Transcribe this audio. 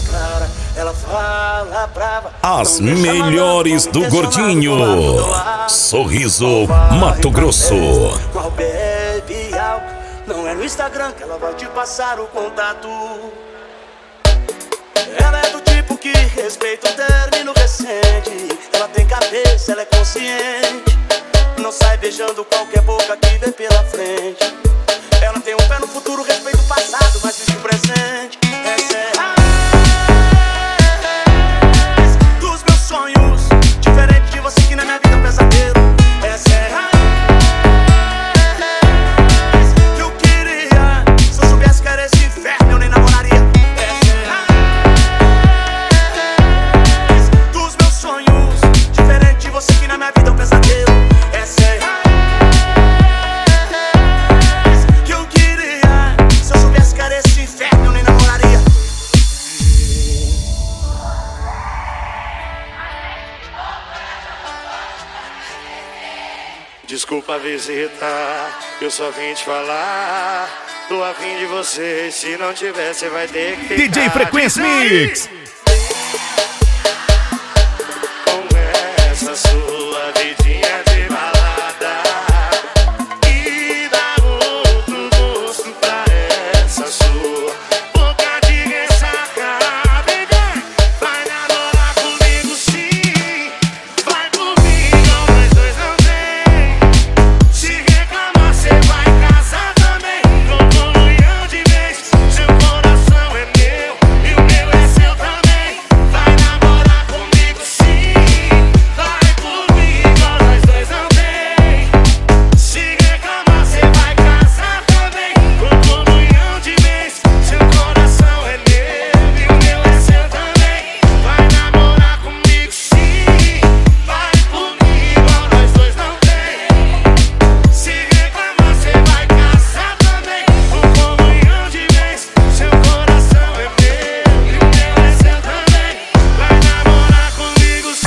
clara, ela fala brava. As melhores do Gordinho. Sorriso Mato Grosso. Qual bebe álcool? Não é no Instagram que ela vai te passar o contato. Ela é do tipo que respeita um término recente. Ela tem cabeça, ela é consciente. Não sai beijando qualquer boca que vê pela frente. Ela tem um pé no futuro, respeita o passado, mas vive o presente. Essa é a raiz dos meus sonhos. Diferente de você que na minha vida é um pesadelo. Essa é a raiz que eu queria. Se eu soubesse que era esse inferno, eu nem namoraria. Essa é a raiz dos meus sonhos. Diferente de você que na minha vida é um pesadelo. Essa é a desculpa a visita, eu só vim te falar. Tô afim de você, se não tiver, você vai ter que DJ Frequência Mix.